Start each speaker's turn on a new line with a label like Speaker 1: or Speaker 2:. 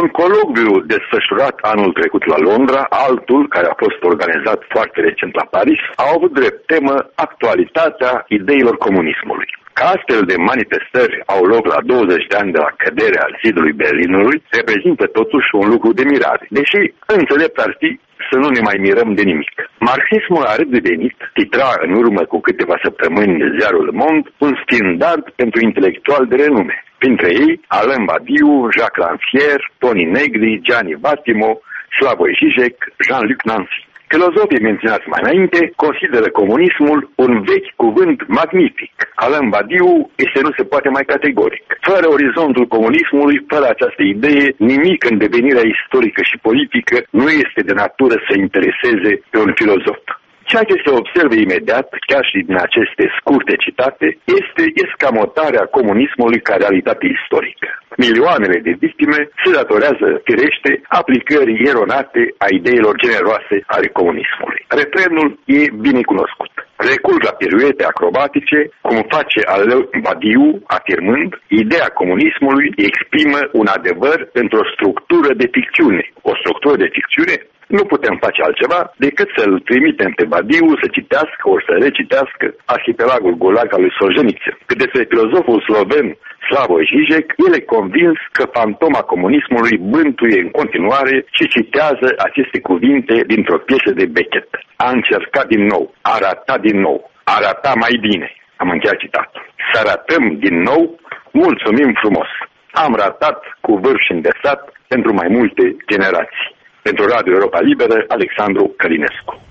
Speaker 1: Un colocviu desfășurat anul trecut la Londra, altul care a fost organizat foarte recent la Paris, au avut drept temă actualitatea ideilor comunismului. Că astfel de manifestări au loc la 20 de ani de la căderea zidului Berlinului reprezintă totuși un lucru de mirare, deși înțelept ar fi să nu ne mai mirăm de nimic. Marxismul a redevenit, titra în urmă cu câteva săptămâni ziarul Le Monde, un standard pentru intelectuali de renume. Printre ei, Alain Badiou, Jacques Rancière, Tony Negri, Gianni Vattimo, Slavoj Žižek, Jean-Luc Nancy. Filozofii menționați mai înainte consideră comunismul un vechi cuvânt magnific. Alain Badiou este nu se poate mai categoric. Fără orizontul comunismului, fără această idee, nimic în devenirea istorică și politică nu este de natură să intereseze pe un filozof. Ceea ce se observă imediat, chiar și din aceste scurte citate, este escamotarea comunismului ca realitate istorică. Milioanele de victime se datorează, firește, aplicării eronate a ideilor generoase ale comunismului. Refrenul e bine cunoscut. Recurg la piruete acrobatice, cum face Alain Badiou, afirmând, ideea comunismului exprimă un adevăr pentru o structură de ficțiune. O structură de ficțiune? Nu putem face altceva decât să-l trimitem pe Badiou să citească ori să recitească Arhipelagul Gulag al lui Solzhenitsyn. Cât despre filozoful sloven Slavoj Žižek, el e convins că fantoma comunismului bântuie în continuare și citează aceste cuvinte dintr-o piesă de Beckett. A încercat din nou, a ratat din nou, a ratat mai bine. Am încheiat citatul. Să ratăm din nou, mulțumim frumos. Am ratat cu vârf și îndesat pentru mai multe generații. Pentru Radio Europa Liberă, Alexandru Călinescu.